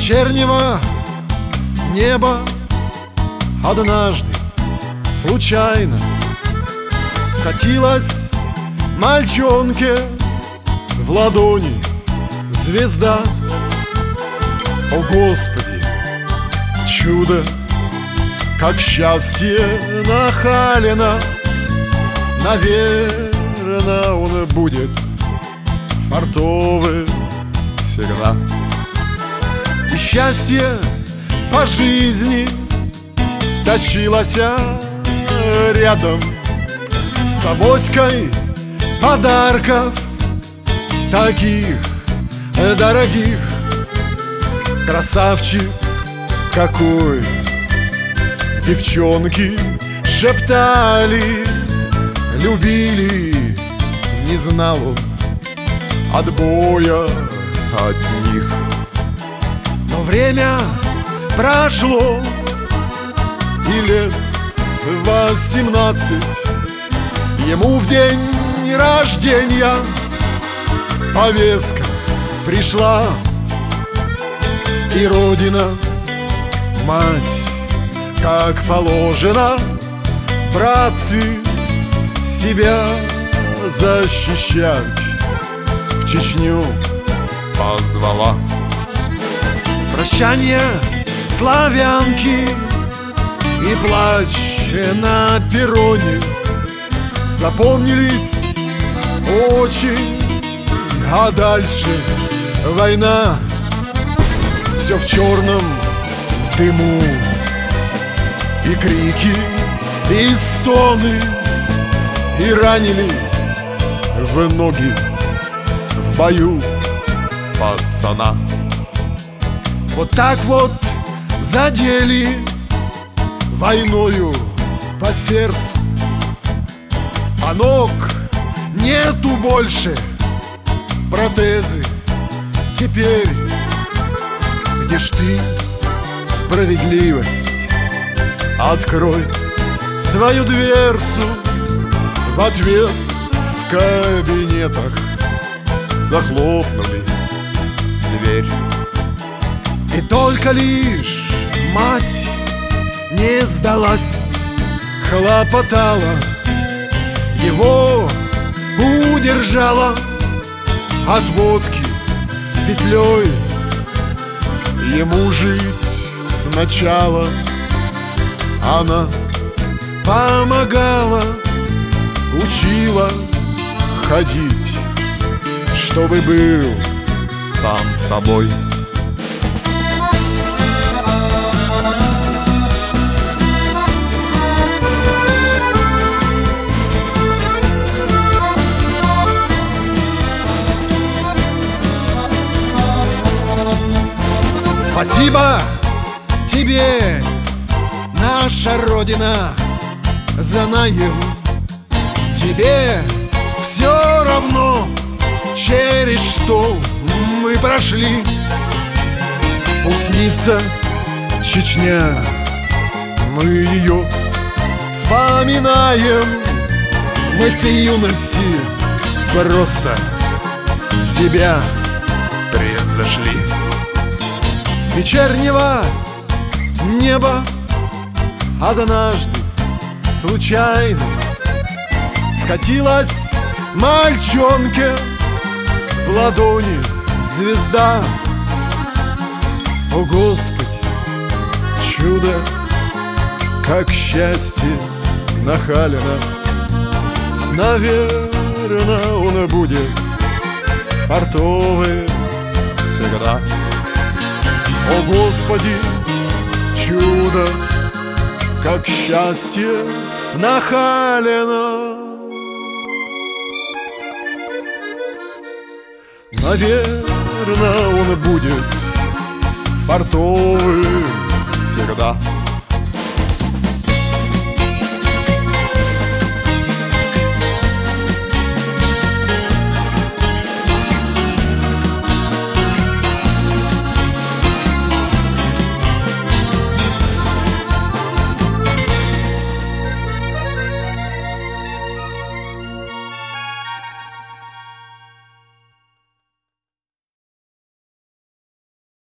вечернего неба однажды случайно скатилась мальчонке в ладони звезда. О, Господи, чудо, как счастье нахалено! Наверно, он будет фартовым всегда. И счастье по жизни тащилось рядом с авоськой подарков таких дорогих. Красавчик какой! Девчонки шептали, любили, не знал он отбоя от них. Но время прошло, и лет 18 ему в день рождения повестка пришла. И родина, мать, как положено, братцы, себя защищать в Чечню позвала. Прощание славянки и плач на перроне запомнились очень, а дальше война. Все в черном дыму, и крики, и стоны, и ранили в ноги в бою пацана. Вот так вот задели войною по сердцу, а ног нету больше, протезы теперь. Где ж ты, справедливость? Открой свою дверцу. В ответ в кабинетах захлопнули дверь. И только лишь мать не сдалась, хлопотала, его удержала от водки с петлей. Ему жить сначала она помогала, учила ходить, чтобы был сам собой. Спасибо тебе, наша Родина, за наем. Тебе все равно, через что мы прошли. Пусть снится Чечня, мы ее вспоминаем. Мы с юности просто себя превзошли. С вечернего неба однажды случайно скатилась мальчонке в ладони звезда. О, Господи, чудо, как счастье нахалено! Наверно, он будет фартовым всегда. О, Господи, чудо, как счастье нахалено! Наверно, он будет фартовым всегда.